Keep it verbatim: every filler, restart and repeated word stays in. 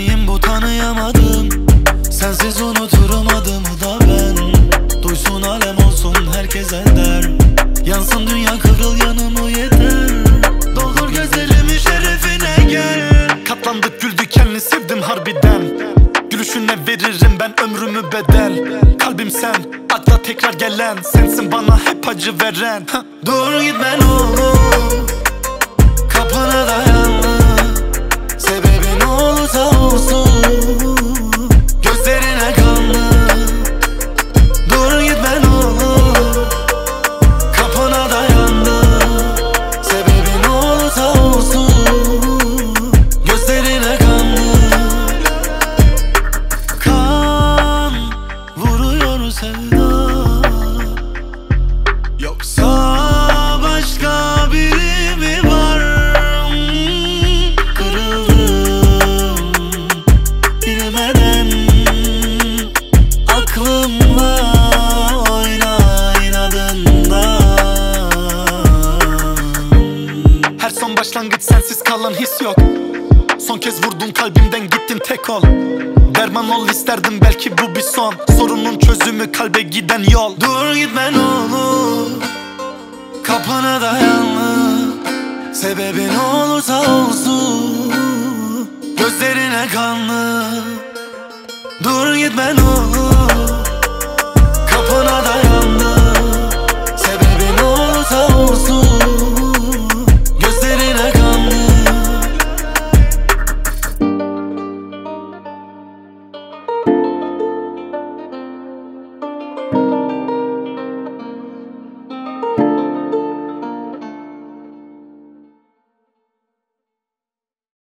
miyim bu tanıyamadım. Sensiz unuturum adımı da ben. Duysun alem olsun herkese der. Yansın dünya kıvrıl yanımı yeter. Doldur gözlerimi şerefine gel. Katlandık güldük kendini sevdim harbiden. Gülüşüne veririm ben ömrümü bedel. Kalbim sen, akla tekrar gelen. Sensin bana hep acı veren. Dur gitme ne olur, kapına dayanma. Sebebi ne olursa olsun, gözlerine kanlı. Dur gitme ne olur, kapına dayandı. Sebebi ne olursa olsun, gözlerine kanlı. Kan vuruyor sevda, yoksa başka biri mi var? Kırıldım bilmeden, aklımla oyna inadından. Her son başlangıç sensiz kalan his yok. Son kez vurdun kalbimden gittin tek ol. Derman ol isterdim belki bu bir son. Sorunun çözümü kalbe giden yol. Dur gitme ne olur, kapına dayanma. Sebebi ne olursa olsun, gözlerine kanlı. Dur gitme ne olur,